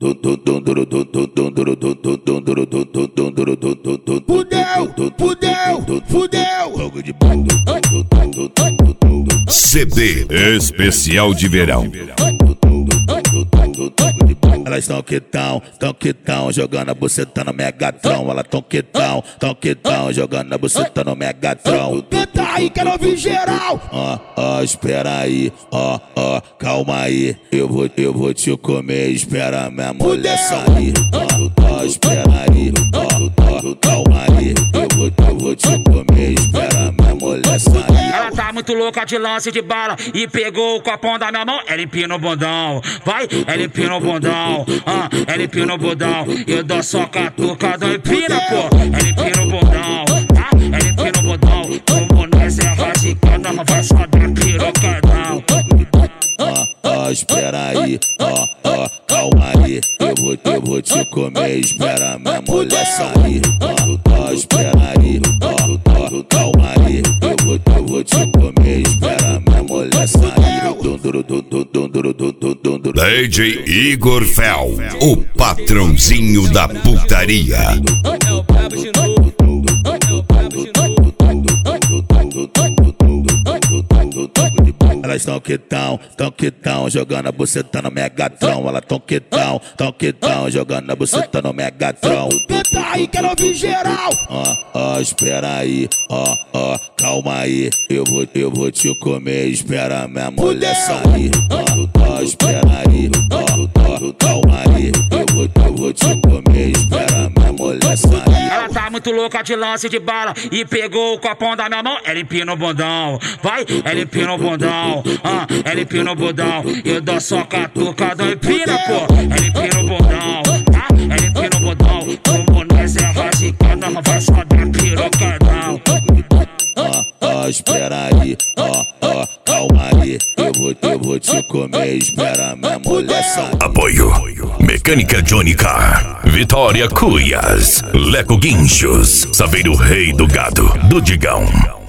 Fudeu. CD especial de verão. Elas tão que tão, jogando a buceta no Megatron. Elas tão que tão, jogando a buceta no Megatron. Canta aí, quero ouvir geral. Espera aí, calma aí. Eu vou te comer, espera minha mulher sair. Espera aí, calma aí. Eu vou te comer, espera minha mulher sair. Ela tá muito louca de lance de bala e pegou o copão da minha mão. Ela empina o bundão, vai, ela empina o bundão. Ela empina o bundão. Eu dou só catucada, empina, pô. Ela empina o bundão, tá? Ela empina o bundão. Como nós é rasicada, vai só dar pirocadão. Espera aí, calma aí. Eu vou te comer, espera minha mulher sair. Espera aí, calma aí. Eu vou te comer, espera minha mulher sair. DJ Igor Fel, o patrãozinho da putaria. Elas tão que tão, jogando a buceta no Megatron. Elas tão que tão, jogando a buceta no Megatron. Canta aí, quero ouvir geral. Espera aí, calma aí. Eu vou te comer, espera minha mulher sair. Espera aí, calma aí. Eu vou te comer, espera minha mulher sair. Ela tá muito louca de lance de bala e pegou o copão da minha mão. Ela empina o bundão, vai, ela empina o bundão. Ela empina o bundão. Eu dou só catucada, empina, pô. Ela empina o bundão, tá? Ela empina o bundão. Como nós é rasicada, vai só dar pirocadão. Espera aí, calma aí. Eu vou te comer, espera minha mulher sair. Apoio Mecânica Johnny Car, Vitória Cuias, Leco Guinchos, Saveiro Rei do Gado, do Digão.